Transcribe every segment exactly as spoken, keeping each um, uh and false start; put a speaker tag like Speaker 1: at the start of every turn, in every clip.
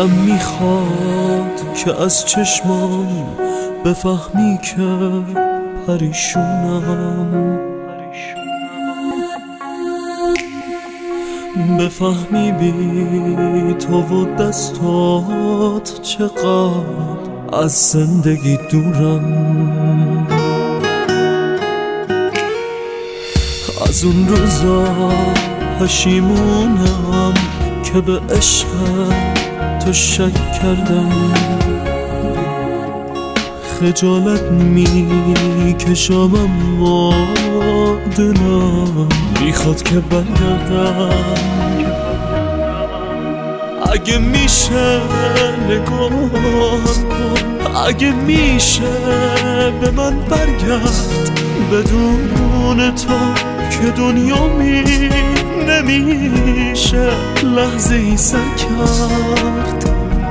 Speaker 1: دلم میخواد که از چشمام بفهمی که پریشونم، بفهمی بی تو و دستات چقدر از زندگی دورم. از اون روزا پشیمونم که به عشق تو شک کردم، خجالت میکشم اما دلم میخواد که برگردم. اگه میشه نگاه کن، اگه میشه به من برگرد، بدون تو که دنیا می نمیشه لحظه ای سر کرد.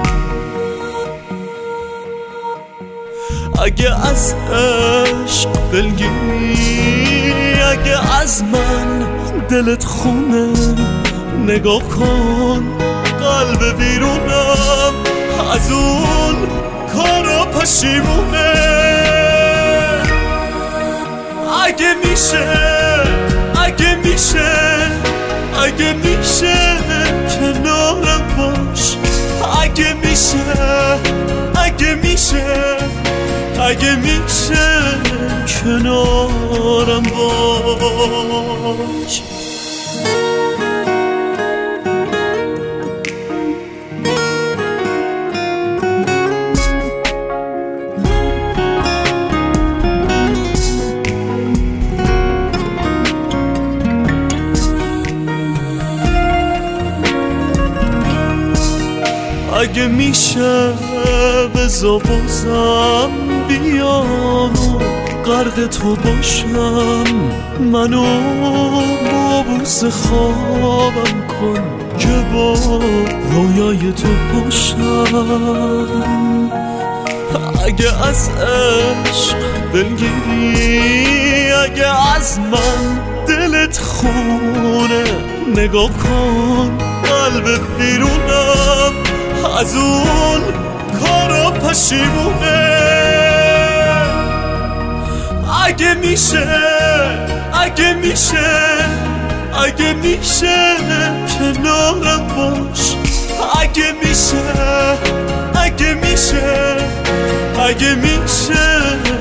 Speaker 1: اگه از عشق دلگیری، اگه از من دلت خونه، نگاه کن قلب بیرونم از اون کارا پشیمونه. اگه میشه، اگه میشه، اگه میشه کنارم باش، اگه میشه، اگه میشه، اگه میشه کنارم باش. اگه میشه بزا بازم بیام و غرق تو باشم، منو با بوس خوابم کن که با رویای تو باشم. اگه از عشق دلگیری، اگه از من دلت خونه، نگاه کن قلب بیرونم از اون کارا پشیمونه. اگه میشه، اگه میشه، اگه میشه کنارم باش، اگه میشه، اگه میشه، اگه میشه